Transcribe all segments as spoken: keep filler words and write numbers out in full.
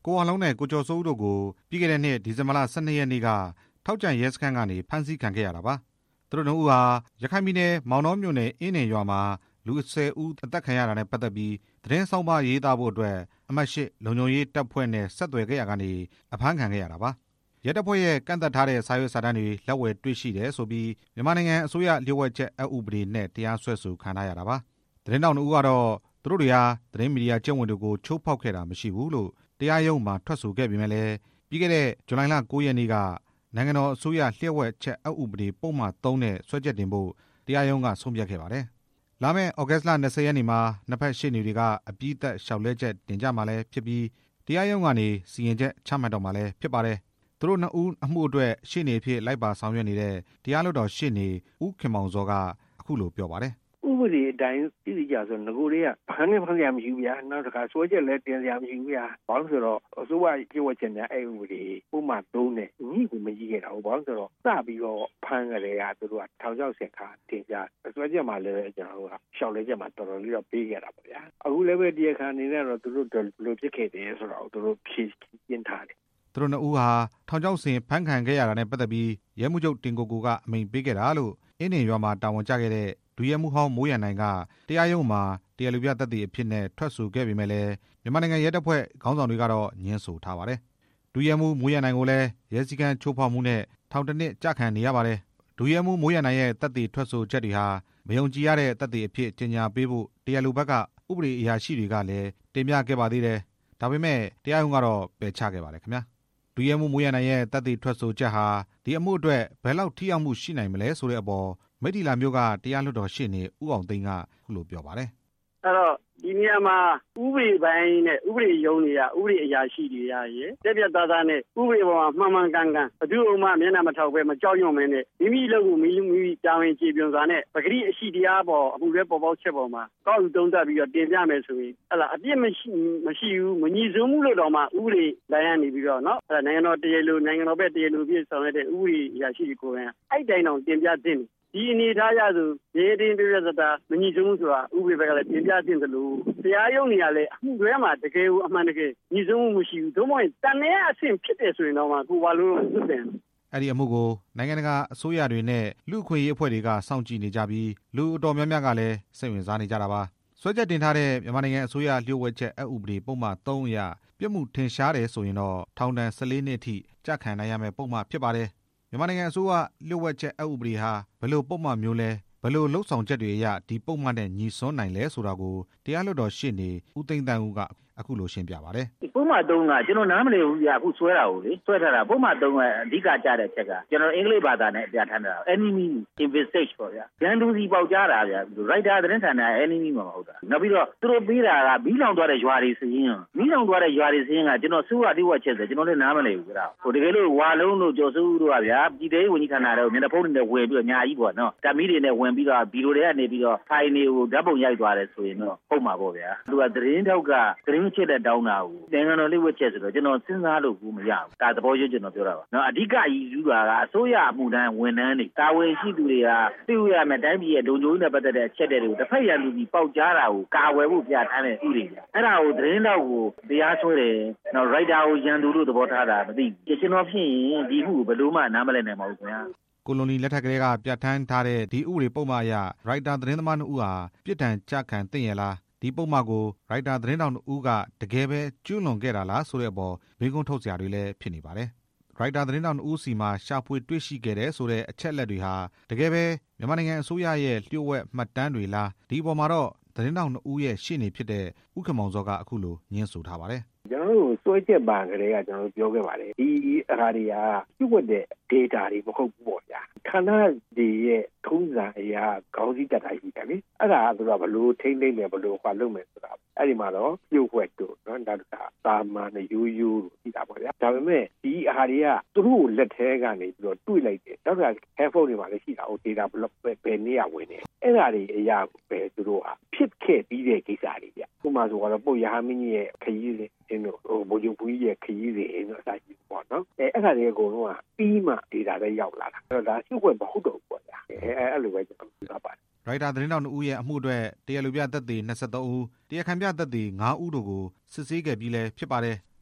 ကိုအောင်လုံးနဲ့ကိုကျော်စိုးဦးတို့ကိုပြီးခဲ့တဲ့နှစ်ဒီဇင်ဘာလဆယ့်နှစ်ရက်နေ့ကထောက်ကြံရဲစခန်းကနေဖမ်းဆီးခံခဲ့ရတာပါသူတို့နှစ်ဦးဟာရခိုင်ပြည်နယ်မောင်နှောမြို့နယ်အင်းနယ်ရွာမှာလူဆယ်ဦးအသက်ခံရတာနဲ့ပတ်သက်ပြီးသတင်းဆောင်ပါရေးသားဖို့အတွက်အမှတ်၈လုံခြုံရေးတပ်ဖွဲ့နဲ့ဆက်သွယ်ခဲ့ရကနေအဖမ်းခံခဲ့ရတာပါရဲတပ်ဖွဲ့ရဲ့ကန့်သက်ထားတဲ့စာရွက်စာတမ်းတွေလက်ဝယ်တွေ့ရှိတယ်ဆိုပြီးမြန်မာနိုင်ငံအစိုးရလျှို့ဝှက်ချက်အက်ဥပဒေနဲ့တရားစွဲဆိုခံထားရတာပါသတင်းတောက်နှစ်ဦးကတော့သူတို့တွေဟာသတင်းမီဒီယာကျင့်ဝတ်တွေကိုချိုးဖောက်ခဲ့တာမရှိဘူးလို့တရားရုံးမှာထွက်ဆိုခဲ့ပေမဲ့လည်းပြီးခဲ့တဲ့ဇူလိုင်လကိုးရက်နေ့ကနိုင်ငံတော်အစိုးရလျှို့ဝှက်ချက်အက်ဥပဒေပုံမှန်သုံးနဲ့ဆွဲချက်တင်ဖို့တရားရုံးကဆုံးဖြတ်ခဲ့ပါတယ်လာမယ့်ဩဂတ်စ်လ၂၀ရက်နေ့မှာနှစ်ဖက်ရှေ့နေတွေကအပြီးသတ်လျှောက်လဲချက်တင်ကြမှာလည်းဖြစ်ပြီးတရားရုံးကနေစီရင်ချက်ချမှတ်တော့မှာလည်းဖြစ်ပါတယ်သူတို့နှစ်ဦးအမှုအတွက်ရှေ့နေအဖြစ်လိုက်ပါဆောင်ရွက်နေတဲ့တရားလွှတ်တော်ရှေ့နေဦးခင်မောင်ဇော်ကအခုလိုပြောပါတယ်ဥပဒေအတိုင်းပြည်ကြဆိုငကိုတွေကဖမ်းနေဖမ်းရမရှိဘူးဗျာနောက်တစ်ခါစွဲချက်လည်းတင်ရမရှိဘူးဗျာဘာလို့ဆိုတော့အစိုးရကြေဝချက်နဲ့အဲ့ဥပဒေပုံမှန်သုံးနဲ့ညှိကိုမကြီးခဲ့တာဘာလို့ဆိုတော့စပြီးတော့ဖမ်းကြတယ်ကသူတို့ကထောင်ချောက်ဆင်ခါတင်ကြစွဲချက်မှာလည်းကျွန်တော်တို့ကရှောက်လဲချက်မှာတော်တော်လေးတော့ပေးခဲ့တာပေါ့ဗျာအခုလည်းပဲတရားခံအနေနဲ့တော့သူတို့ဘယ်လိုဖြစ်ခဲ့တယ်ဆိုတော့သူတို့ဖြေရှင်းထားတယ်သူတို့နှစ်ဦးဟာထောင်ချောက်ဆင်ဖမ်းခံခဲ့ရတာနဲ့ပတ်သက်ပြီးရဲမှုချုပ်တင်ကိုကိုကအမိန့်ပေးခဲ့တာလို့အင်းနေရွာမှာတာဝန်ကျခဲ့တဲ့ဒုရဲမှုဟောင်းမိုးရန်နိုင်ကတရားရုံးမှာတရားလူပြသက်သေအဖြစ်နဲ့ထွက်ဆိုခဲ့ပေမဲ့လည်းမြန်မာနိုင်ငံရဲတပ်ဖွဲ့ခေါင်းဆောင်တွေကတော့ညှင်းဆိုထားပါတယ်ဒုရဲမှုမိုးရန်နိုင်ကိုလည်းရဲစည်းကမ်းချိုးဖောက်မှုနဲ့ထောင်တစ်နှစ်ကြာခံနေရပါတယ်ဒုရဲမှုမိုးရန်နိုင်ရဲ့သက်သေထွက်ဆိုချက်တွေဟာမယုံကြည်ရတဲ့သက်သေအဖြစ်ကြေညာပေးဖို့တရားလူဘက်ကဥပဒေအရာရှိတွေကလည်းတင်ပြခဲ့ပါသေးတယ်ဒါပေမဲ့တရားရုံးကတော့ပယ်ချခဲ့ပါတယ်ခင်ဗျာဒုရဲမှုမိုးရန်နိုင်ရဲ့သက်သေထွက်ဆိုချက်ဟာဒီအမှုအတွက်ဘယ်လောက်ထိရောက်မှုရှိနိုင်မလဲဆိုတဲ့အပေါ်မိတ္တီလာမြို့ကတရားလွှတ်တော်ရှေ့နေဦးအောင်သိန်းကခုလိုပြောပါတယ်အဲ့တော့ဒီနေရာမှာဥပဒေပိုင်းနဲ့ဥပဒေရုံးတွေကဥပဒေအရာရှိတွေရရဲ့တက်ပြတ်သားသားနဲ့ဥပဒေပေါ်မှာမှန်မှန်ကန်ကန်ဘယ်သူမှမျက်နှာမထောက်ပဲမကြောက်ရွံ့မဲနဲ့မိမိလုပ်ကိုမိမိတာဝန်ကျေပွန်စွာနဲ့ပဂတိအရှိတရားပေါ်အမှုတွေပေါ်ပေါက်ချက်ပေါ်မှာကောက်ယူသုံးသပ်ပြီးတော့တင်ပြမယ်ဆိုရင်အဲ့လားအပြစ်မရှိမရှိဘူးမညီစွန်းမှုလို့တော့မှဥပဒေလိုင်းရနေပြီးတော့เนาะအဲ့ဒါနိုင်ငံတော်တရားလိုနိုင်ငံတော်ဘက်တရားလိုပြည့်ဆောင်ရတဲ့ဥပဒေအရာရှိတွေကိုယ်အဲ့တိုင်းတော့တင်ပြသင့်ဒီအနေထားရဆိုရေတင်းပြည့်စတာမညီစုံဆိုတာဥပဒေဘက်ကလည်းပြင်ပြတင်သလိုတရားရုံးနေရလဲအမှုတွေမှာတကယ်ကိုအမှန်တကယ်ညီစုံမှုမရှိဘူးသို့မဟုတ်တန်တဲ့အဆင့်ဖြစ်တယ်ဆိုရင်တော့မှကိုဘာလို့လွတ်တယ်အဲ့ဒီအမှုကိုနိုင်ငံတကာအစိုးရတွေနဲ့လူ့အခွင့်အရေးအဖွဲ့တွေကစောင့်ကြည့်နေကြပြီးလူအတော်များများကလည်းစိတ်ဝင်စားနေကြတာပါစွဲချက်တင်ထားတဲ့မြန်မာနိုင်ငံအစိုးရလျှို့ဝှက်ချက်အက်ဥပဒေပုံမှန်သုံးအရပြစ်မှုထင်ရှားတယ်ဆိုရင်တော့ထောင်ဒဏ်၁၄နှစ်အထိကြခံနိုင်ရမယ့်ပုံမှန်ဖြစ်ပါတယ်မြန်မာနိုင်ငံအစိုးရလျှို့ဝှက်ချက်အက်ဥပဒေဟာဘယ်လိုပုံမှန်မျိုးလဲဘယ်လိုလှုပ်ဆောင်ချက်တွေအရဒီပုံမှန်နဲ့ညီစွန်းနိုင်လဲဆိုတာကိုတရားလွှတ်တော်ရှေ့နေဦးသိန်းတန်းဦးကအခုလိုရှင်းပြပါတယ်ပုံမှန်သုံးကကျွန်တော်နားမလည်ဘူးကြာအခုဆွဲတာကိုလေဆွဲထားတာပုံမှန်သုံးကအဓိကကြတဲ့ချက်ကကျွန်တော်အင်္ဂလိပ်ဘာသာနဲ့ပြထားတာ enemy investigate ပေါ့ဗျာရန်သူစီပေါက်ကြတာဗျာ writer သတင်းဌာန enemy မှာမဟုတ်တာနောက်ပြီးတော့သူတို့ပေးတာကမီးလောင်သွားတဲ့ရွာတွေစရင်းမီးလောင်သွားတဲ့ရွာတွေစရင်းကကျွန်တော်စိုးရတိဝက်ချက်ဆိုကျွန်တော်လည်းနားမလည်ဘူးကြာဟိုတကယ်လို့ဝါလုံးတို့ကျော်စိုးတို့ကဗျာပြည်ထောင်ဝန်ကြီးဌာနတွေမျက်နှာဖုံးတွေနဲ့ဝင်ပြီးတော့ညာကြီးပေါ့နော်ဓာတ်မီတွေနဲ့ဝင်ပြီးတော့ဗီဒီယိုတွေကနေပြီးတော့ဖိုင်တွေကိုဓာတ်ပုံရိုက်သွားတယ်ဆိုရင်တော့ဟုတ်မှာပေါ့ဗျာသူကသတင်းထောက်ကသတင်းချက်တဲ့တောင်းတာကိုနိုင်ငံတော်လေးဝက်ချက်ဆိုတော့ကျွန်တော်စဉ်းစားလို့ဘူးမရဘူးဒါသဘောချင်းကျွန်တော်ပြောတာပါနော်အဓိကရည်ယူတာကအစိုးရအမှုတန်းဝန်ထမ်းတွေတာဝန်ရှိသူတွေကသိရမယ်တိုင်းပြည်ရဲ့လုံခြုံရေးနဲ့ပတ်သက်တဲ့အချက်တွေကိုတစ်ဖက်ရန်သူကြီးပေါက်ကြားတာကိုကာဝယ်ဖို့ပြထားတဲ့ဥပဒေအဲ့ဒါကိုသတင်းတောက်ကိုတရားစွဲတယ်နော် writer ကိုရန်သူလို့သဘောထားတာမသိဘူးကျွန်တော်ဖြစ်ရင်ဒီမှုကိုဘယ်လိုမှနားမလည်နိုင်ပါဘူးခင်ဗျာကိုလိုနီလက်ထက်ကလေးကပြဋ္ဌာန်းထားတဲ့ဒီဥပဒေပုံမှန်အရရိုက်တာသတင်းသမားတို့ဦးဟာပြစ်ဒဏ်ကြခံသင့်ရလားဒီပုံမှန်ကိုရိုက်တာသတင်းတောင်ဦးကတကယ်ပဲကျူးလွန်ခဲ့တာလားဆိုတဲ့အပေါ်မေးခွန်းထုတ်စရာတွေလည်းဖြစ်နေပါတယ်ရိုက်တာသတင်းတောင်ဦးစီမှာရှာဖွေတွေ့ရှိခဲ့တဲ့ဆိုတဲ့အချက်လက်တွေဟာတကယ်ပဲမြန်မာနိုင်ငံအစိုးရရဲ့လျှို့ဝှက်မှတ်တမ်းတွေလားဒီအပေါ်မှာတော့သတင်းတောင်ဦးရဲ့ရှေ့နေဖြစ်တဲ့ဦးခင်မောင်စောကအခုလိုညင်းဆိုထားပါတယ်ကျွန်တော်တို့စွဲချက်ပါကြတဲ့ကကျွန်တော်ပြောခဲ့ပါတယ်ဒီအခါတွေကပြုတ်ဝတ်တဲ့ data တွေမဟုတ်ဘူးပေါ့ဗျာခန္ဓာတွေရဲ့ထုံးစံအရာခေါင်းစည်းတက်တာရှိတယ်လေအဲ့ဒါကသူကဘလို့ထိမ့်သိမ့်မယ်ဘလို့ဟောလုပ်မယ်ဆိုတာအဲ့ဒီမှာတော့ပြုတ်ဝတ်တို့နော်ဒါကတာမန်ရိုးရိုးလို့ရှိတာပေါ့ဗျာဒါပေမဲ့ဒီအခါတွေကသူတို့လက်ထဲကနေပြီးတော့တွေ့လိုက်တယ်နောက်က headphone တွေမှာလည်းရှိတာဟို data block ပဲနေရဝင်နေအဲ့ဒါတွေအရာကိုပဲသူတို့ကဖြစ်ခဲ့ပြီးတဲ့ကိစ္စတွေဗျဥပမာဆိုတော့ပုတ်ရဟမင်းကြီးရဲ့ခရီးစဉ်အင်းတို့ဟိုဘိုးချုပ်ဘူးကြီးရဲ့ခရီးစဉ်အင်းတို့အစားကြီးပေါ့နော်အဲအဲ့ဒါတွေအကုန်လုံးကပြီးမှ data တွေရောက်လာတာအဲ့တော့ဒါရှုပ်ွက်မဟုတ်တော့ဘူးပေါ့ဗျာအဲအဲ့လိုပဲကျွန်တော်ပြောပါတယ်ရိုက်တာသတင်းတောင်ဦးရဲ့အမှုအတွက်တရားလူပြသက်သေ၂၃ဦးတရားခံပြသက်သေ၅ဦးတို့ကိုစစ်ဆေးခဲ့ပြီးလည်းဖြစ်ပါတယ်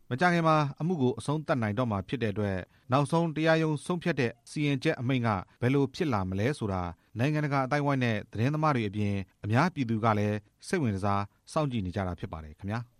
မကြခင်မှာအမှုကိုအဆုံးသတ်နိုင်တော့မှာဖြစ်တဲ့အတွက်နောက်ဆုံးတရားရုံးဆုံးဖြတ်တဲ့စီရင်ချက်အမိန့်ကဘယ်လိုဖြစ်လာမလဲဆိုတာနိုင်ငံတကာအတိုင်းအဝိုင်းနဲ့သတင်းသမားတွေအပြင်အများပြည်သူကလည်းစိတ်ဝင်စားစောင့်ကြည့်နေကြတာဖြစ်ပါတယ်ခင်ဗျာ